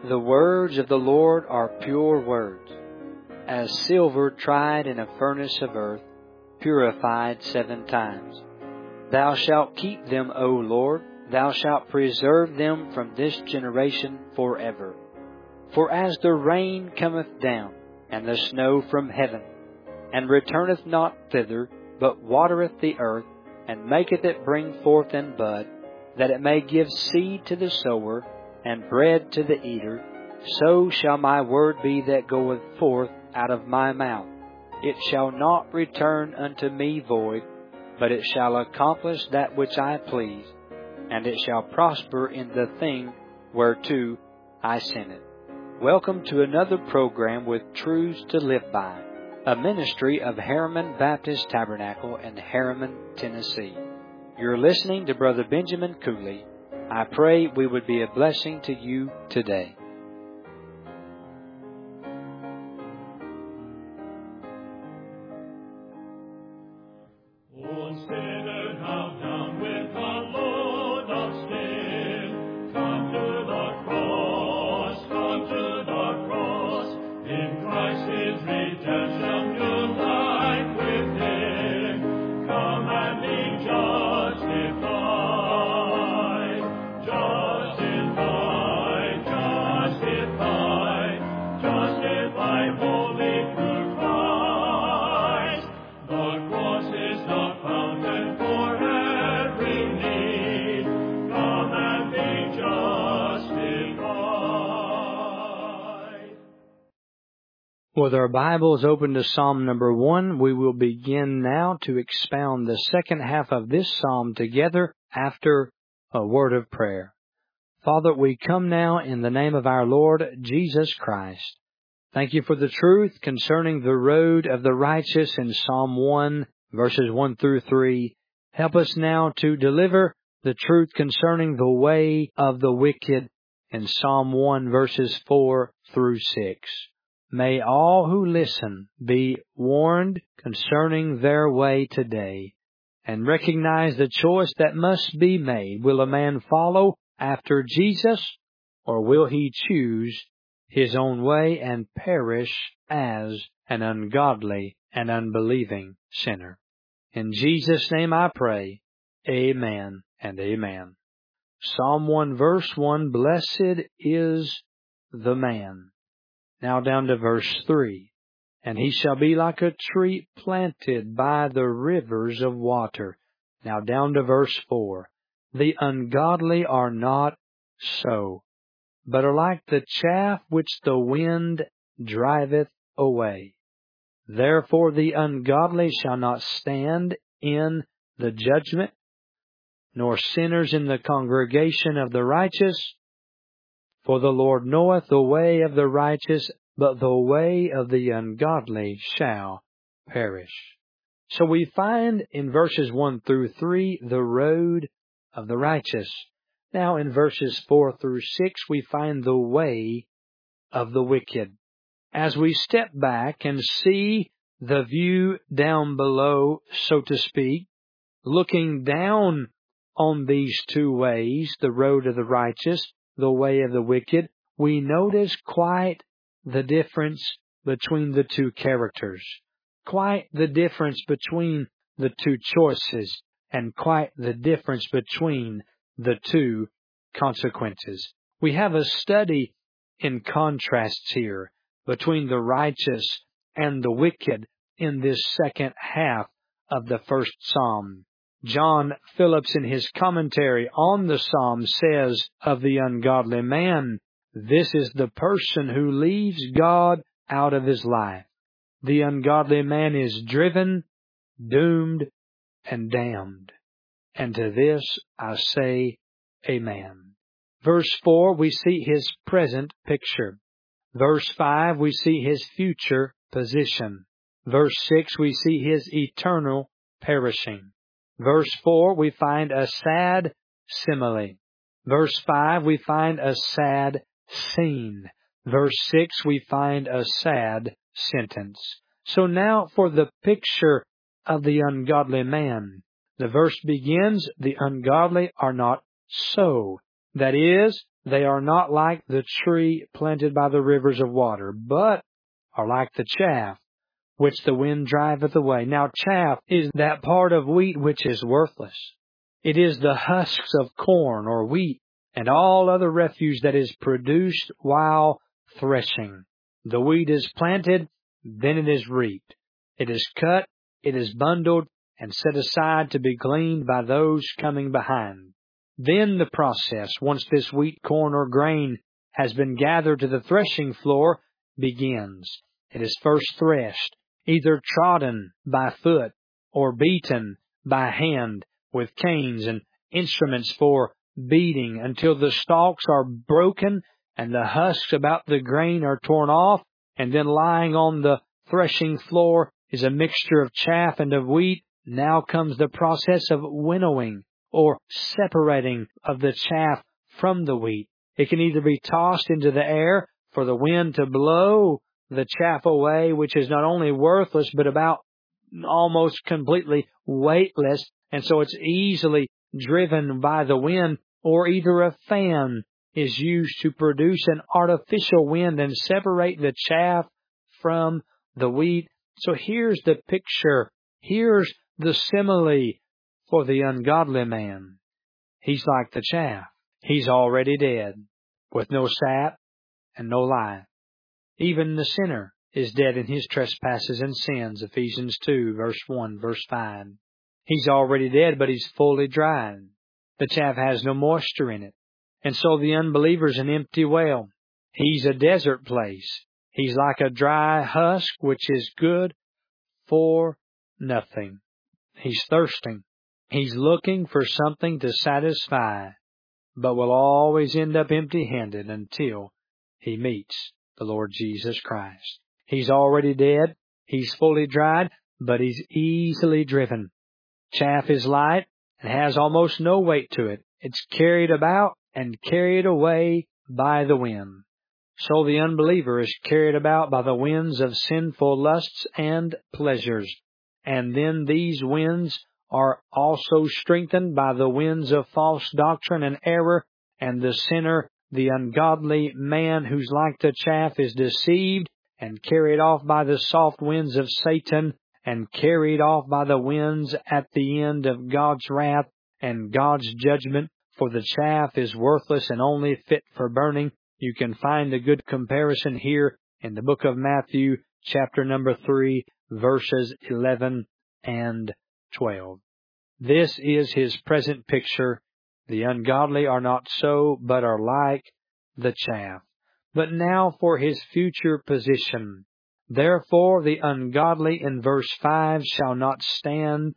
The words of the Lord are pure words, as silver tried in a furnace of earth, purified 7 times. Thou shalt keep them, O Lord, thou shalt preserve them from this generation forever. For as the rain cometh down, and the snow from heaven, and returneth not thither, but watereth the earth, and maketh it bring forth and bud, that it may give seed to the sower, and bread to the eater, so shall my word be that goeth forth out of my mouth. It shall not return unto me void, but it shall accomplish that which I please, and it shall prosper in the thing whereto I sent it. Welcome to another program with Truths to Live By, a ministry of Harriman Baptist Tabernacle in Harriman, Tennessee. You're listening to Brother Benjamin Cooley. I pray we would be a blessing to you today. With our Bibles open to Psalm number 1, we will begin now to expound the second half of this psalm together after a word of prayer. Father, we come now in the name of our Lord Jesus Christ. Thank you for the truth concerning the road of the righteous in Psalm 1, verses 1 through 3. Help us now to deliver the truth concerning the way of the wicked in Psalm 1, verses 4 through 6. May all who listen be warned concerning their way today and recognize the choice that must be made. Will a man follow after Jesus, or will he choose his own way and perish as an ungodly and unbelieving sinner? In Jesus' name I pray, amen and amen. Psalm 1 verse 1, Blessed is the man. Now down to verse 3. And he shall be like a tree planted by the rivers of water. Now down to verse 4. The ungodly are not so, but are like the chaff which the wind driveth away. Therefore the ungodly shall not stand in the judgment, nor sinners in the congregation of the righteous. For the Lord knoweth the way of the righteous, but the way of the ungodly shall perish. So we find in verses 1 through 3 the road of the righteous. Now in verses 4 through 6 we find the way of the wicked. As we step back and see the view down below, so to speak, looking down on these two ways, the road of the righteous, the way of the wicked, we notice quite the difference between the two characters, quite the difference between the two choices, and quite the difference between the two consequences. We have a study in contrasts here between the righteous and the wicked in this second half of the first psalm. John Phillips, in his commentary on the psalm, says of the ungodly man, this is the person who leaves God out of his life. The ungodly man is driven, doomed, and damned. And to this I say, amen. Verse 4, we see his present picture. Verse 5, we see his future position. Verse 6, we see his eternal perishing. Verse 4, we find a sad simile. Verse 5, we find a sad scene. Verse 6, we find a sad sentence. So now for the picture of the ungodly man. The verse begins, the ungodly are not so. That is, They are not like the tree planted by the rivers of water, but are like the chaff which the wind driveth away. Now chaff is that part of wheat which is worthless. It is the husks of corn or wheat and all other refuse that is produced while threshing. The wheat is planted, then it is reaped. It is cut, it is bundled, and set aside to be gleaned by those coming behind. Then the process, once this wheat, corn, or grain has been gathered to the threshing floor, begins. It is first threshed, either trodden by foot or beaten by hand with canes and instruments for beating until the stalks are broken and the husks about the grain are torn off, and then lying on the threshing floor is a mixture of chaff and of wheat. Now comes the process of winnowing or separating of the chaff from the wheat. It can either be tossed into the air for the wind to blow the chaff away, which is not only worthless, but about almost completely weightless, and so it's easily driven by the wind, or either a fan is used to produce an artificial wind and separate the chaff from the wheat. So here's the picture. Here's the simile for the ungodly man. He's like the chaff. He's already dead, with no sap and no life. Even the sinner is dead in his trespasses and sins, Ephesians 2, verse 1, verse 5. He's already dead, but he's fully dried. The chaff has no moisture in it. And so the unbeliever's an empty well. He's a desert place. He's like a dry husk, which is good for nothing. He's thirsting. He's looking for something to satisfy, but will always end up empty-handed until he meets the Lord Jesus Christ. He's already dead. He's fully dried, but he's easily driven. Chaff is light and has almost no weight to it. It's carried about and carried away by the wind. So the unbeliever is carried about by the winds of sinful lusts and pleasures. And then these winds are also strengthened by the winds of false doctrine and error, and the sinner, the ungodly man who's like the chaff, is deceived and carried off by the soft winds of Satan and carried off by the winds at the end of God's wrath and God's judgment, for the chaff is worthless and only fit for burning. You can find a good comparison here in the book of Matthew, chapter number 3, verses 11 and 12. This is his present picture. The ungodly are not so, but are like the chaff. But now for his future position. Therefore the ungodly, in verse 5, shall not stand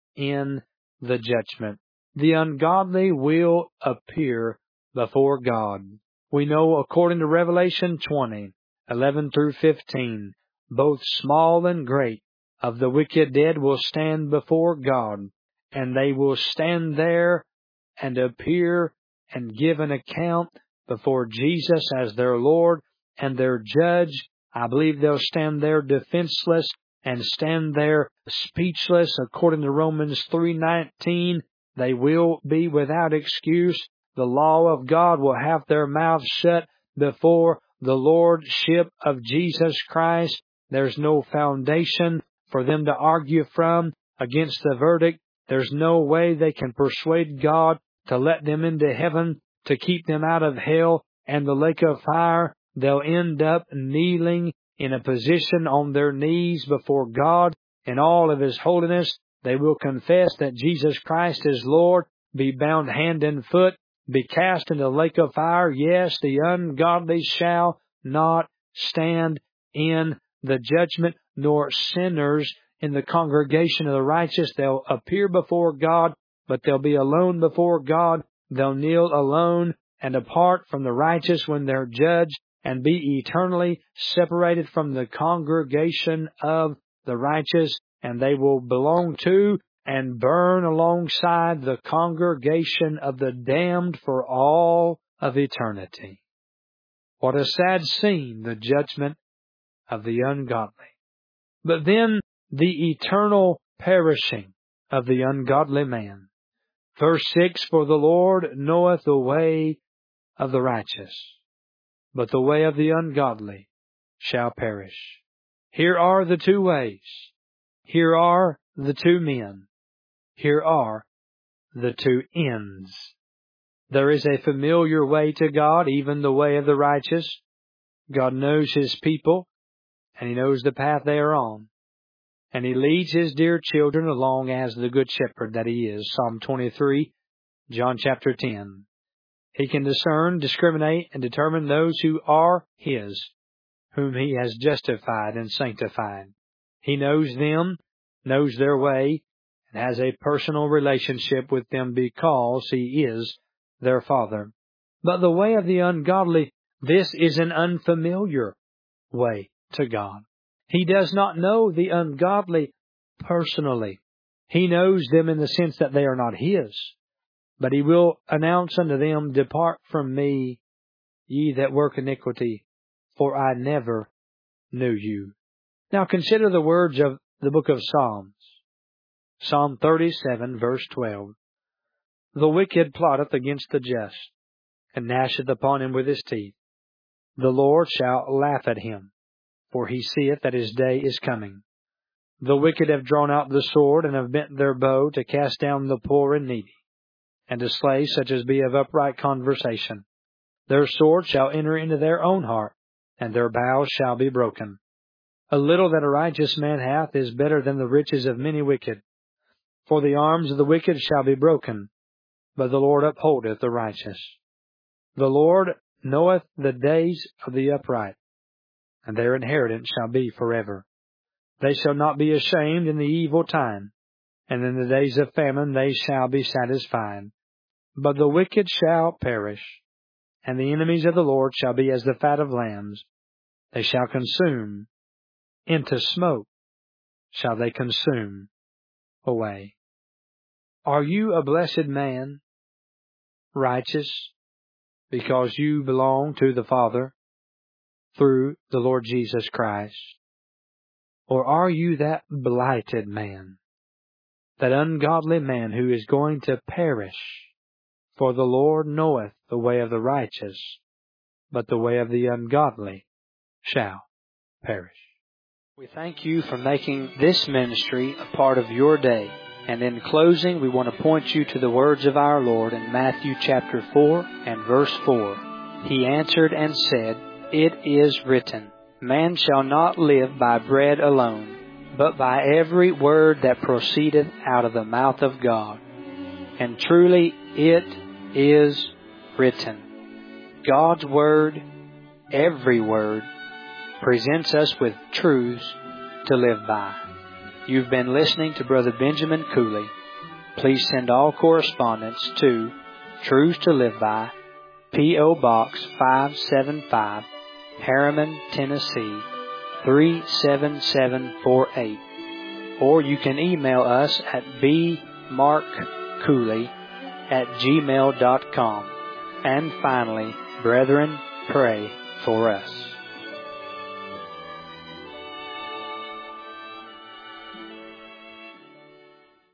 in the judgment. The ungodly will appear before God. We know, according to Revelation 20, 11 through 15, both small and great of the wicked dead will stand before God, and they will stand there and appear and give an account before Jesus as their Lord and their Judge. I believe they'll stand there defenseless and stand there speechless. According to Romans 3:19, they will be without excuse. The law of God will have their mouths shut before the Lordship of Jesus Christ. There's no foundation for them to argue from against the verdict. There's no way they can persuade God to let them into heaven, to keep them out of hell and the lake of fire. They'll end up kneeling in a position on their knees before God in all of His holiness. They will confess that Jesus Christ is Lord, be bound hand and foot, be cast into the lake of fire. Yes, the ungodly shall not stand in the judgment, nor sinners in the congregation of the righteous. They'll appear before God, but they'll be alone before God. They'll kneel alone and apart from the righteous when they're judged, and be eternally separated from the congregation of the righteous, and they will belong to and burn alongside the congregation of the damned for all of eternity. What a sad scene, the judgment of the ungodly. But then the eternal perishing of the ungodly man. Verse 6, for the Lord knoweth the way of the righteous, but the way of the ungodly shall perish. Here are the two ways. Here are the two men. Here are the two ends. There is a familiar way to God, even the way of the righteous. God knows His people, and He knows the path they are on. And He leads His dear children along as the good shepherd that He is. Psalm 23, John chapter 10. He can discern, discriminate, and determine those who are His, whom He has justified and sanctified. He knows them, knows their way, and has a personal relationship with them because He is their Father. But the way of the ungodly, this is an unfamiliar way to God. He does not know the ungodly personally. He knows them in the sense that they are not His. But He will announce unto them, Depart from me, ye that work iniquity, for I never knew you. Now consider the words of the book of Psalms. Psalm 37, verse 12. The wicked plotteth against the just, and gnasheth upon him with his teeth. The Lord shall laugh at him, for he seeth that his day is coming. The wicked have drawn out the sword, and have bent their bow to cast down the poor and needy, and to slay such as be of upright conversation. Their sword shall enter into their own heart, and their bows shall be broken. A little that a righteous man hath is better than the riches of many wicked. For the arms of the wicked shall be broken, but the Lord upholdeth the righteous. The Lord knoweth the days of the upright, and their inheritance shall be forever. They shall not be ashamed in the evil time, and in the days of famine they shall be satisfied. But the wicked shall perish, and the enemies of the Lord shall be as the fat of lambs. They shall consume, into smoke shall they consume away. Are you a blessed man, righteous, because you belong to the Father through the Lord Jesus Christ? Or are you that blighted man, that ungodly man who is going to perish? For the Lord knoweth the way of the righteous, but the way of the ungodly shall perish. We thank you for making this ministry a part of your day. And in closing, we want to point you to the words of our Lord in Matthew chapter 4 and verse 4. He answered and said, It is written, Man shall not live by bread alone, but by every word that proceedeth out of the mouth of God. And truly it is written. God's Word, every word, presents us with truths to live by. You've been listening to Brother Benjamin Cooley. Please send all correspondence to Truths to Live By, P.O. Box 575, Harriman, Tennessee 37748. Or you can email us at bmarkcooley@gmail.com. And finally, brethren, pray for us.